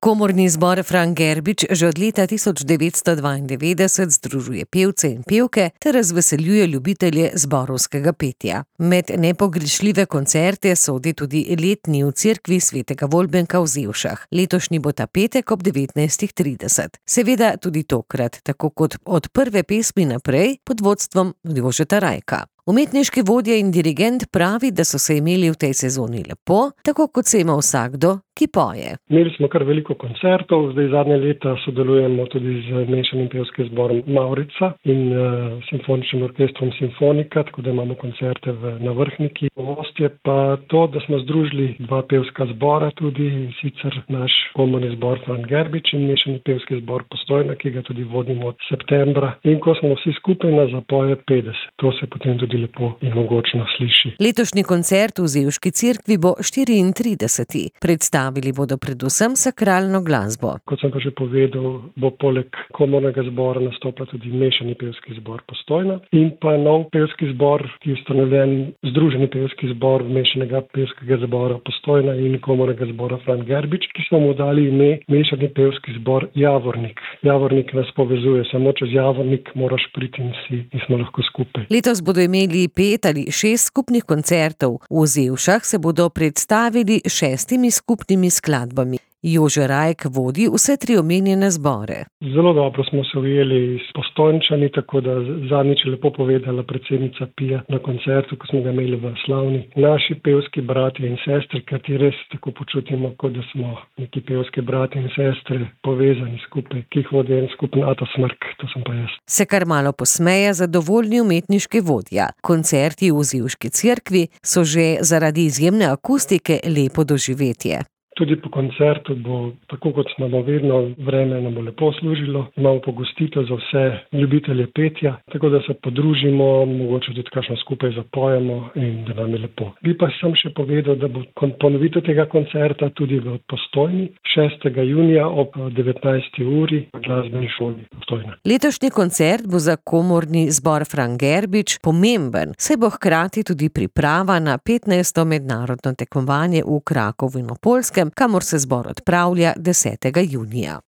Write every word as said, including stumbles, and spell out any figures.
Komorni zbor Fran Gerbič že od leta tisoč devetsto dvaindevetdeset združuje pevce in pevke ter razveseljuje ljubitelje zborovskega petja. Med nepogrešljive koncerte sodi tudi letni v cerkvi svetega Volbenka v Zevšah. Letošnji bo ta petek ob devetnajstih trideset. Seveda tudi tokrat, tako kot od prve pesmi naprej, pod vodstvom Jožeta Rajka. Umetniški vodja in dirigent pravi, da so se imeli v tej sezoni lepo, tako kot se ima vsakdo, ki poje. Imeli smo kar veliko koncertov, zdaj zadnje leta sodelujemo tudi z mešanim pevskim zborom Mavrica in uh, simfoničnim orkestrom Simfonika, tako da imamo koncerte v, na Vrhniki. Novost je pa to, da smo združili dva pevska zbora, tudi sicer naš komorni zbor Fran Gerbič in mešani pevski zbor Postojna, ki ga tudi vodimo od septembra. In ko smo vsi skupaj na zapoje petdeset, to se potem tudi lepo in mogočno sliši. Letošnji koncert v Zevški cerkvi bo štiriintrideseti. Predstavili bodo predvsem sakralno glasbo. Kot sem pa že povedal, bo poleg komornega zbora nastopila tudi mešani pevski zbor Postojna in pa nov pevski zbor, ki je ustanovljen združeni pevski zbor mešanega pevskega zbora Postojna in komornega zbora Fran Gerbič, ki smo mu dali ime mešani pevski zbor Javornik. Javornik nas povezuje, samo čez Javornik moraš priti in si in smo lahko skupaj. Letos bodo imeli pet ali šest skupnih koncertov. V Zevšah se bodo predstavili šestimi skupnimi skladbami. Jože Rajk vodi vse tri omenjene zbore. Zelo dobro smo se ujeli s Postojnčani, tako da zadnjič je lepo povedala predsednica Pija na koncertu, ko smo ga imeli v Slavni. Naši pevski bratje in sestre, kateri res tako počutimo, kot da smo neki pevski bratje in sestre povezani skupaj, ki jih vodi en skupen Ata Smrk, to sem pa jaz. Se kar malo posmeje zadovoljni umetniški vodja. Koncerti v Zevški cerkvi so že zaradi izjemne akustike lepo doživetje. Tudi po koncertu bo, tako kot smo vedno, vreme nam bo lepo služilo. Imamo pogostitev za vse ljubitelje petja, tako da se podružimo, mogoče tudi kakšno skupaj zapojemo in da nam je lepo. Bi pa sem še povedal, da bo ponovitev tega koncerta tudi v Postojni šestega junija ob devetnajsti uri v glasbeni šoli Postojna. Letošnji koncert bo za komorni zbor Fran Gerbič pomemben, saj bo hkrati tudi priprava na petnajsto mednarodno tekmovanje v Krakovu in na Poljskem, kamor se zbor odpravlja desetega junija.